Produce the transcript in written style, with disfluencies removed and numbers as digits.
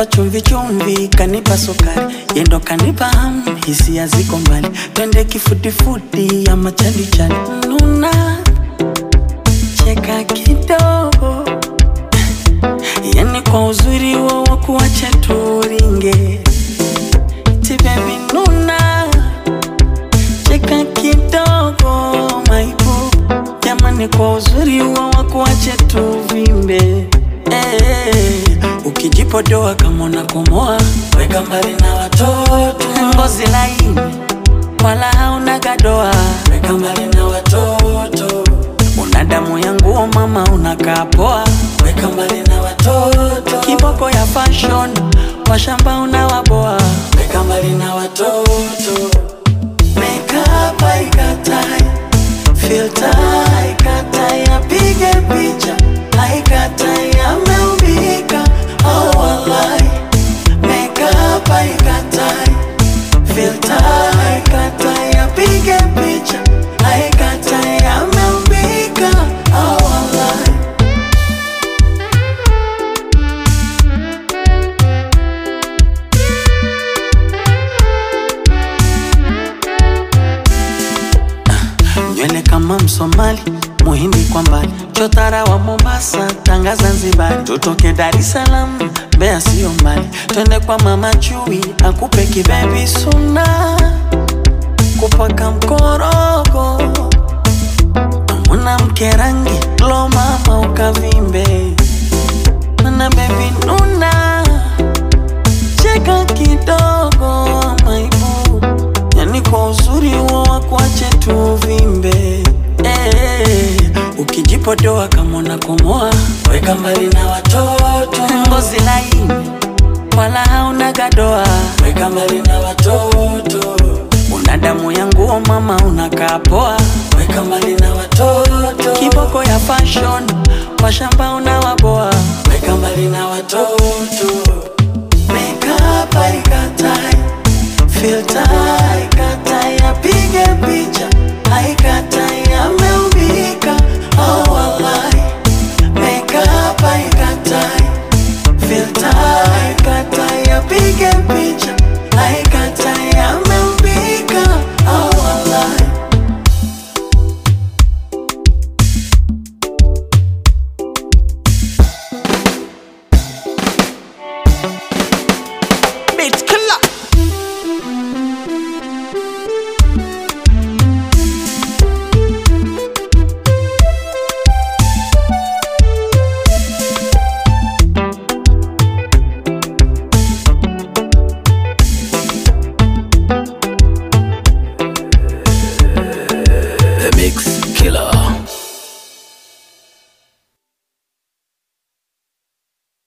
kanipa chumvi chumvi, kanipa sukari, yendo kanipa hamu, hisia ziko mbali. Twende kifuti ya machali chali. Nuna cheka kidogo, yani kwa uzuri wa kuacha turinge. Ti baby nuna cheka kidogo, maibu jamani, kwa uzuri wa kuacha tuvimbe. Ukijipodoa kama unakomoa, weka mbali na watoto. Ngozi laini wala hauna gadoa, weka mbali na watoto. Una damu ya nguo mama, unakaa poa, weka mbali na watoto. Kiboko ya fashion, washamba unawaboa, weka mbali na watoto. Makeup haikatai, filter haikatai, apige picha haikatai, ameumbika oh wallahi. Makeup haikatai, filter haikatai, apige picha haikatai, ameumbika oh wallahi. Nywele kama Msomali, Muhindi kwa mbali, chotara wa Mombasa, Tanga Zanzibar. Tutoke Dar es Salaam, Mbeya sio mbali. Twende kwa mama Chui, akupe kibebi suna, kupaka mkorogo. Mwanamke rangi, lo mama ukavimbe. Mana baby nuna cheka kidogo, maibu yani kwa uzuri wa kuache tuvimbe. Ukijipodoa kama unakomoa, weka mbali na watoto. Ngozi laini wala hauna gadoa, weka mbali na watoto. Una damu ya nguo mama, unakaa poa, weka mbali na watoto. Kiboko ya fashion, washamba unawaboa, weka mbali na watoto. Makeup haikatai, filter haikatai, apige picha haikatai, ameumbika oh wallahi. Makeup haikatai, filter haikatai, apige picha haikatai, ameumbika oh wallahi. Bitch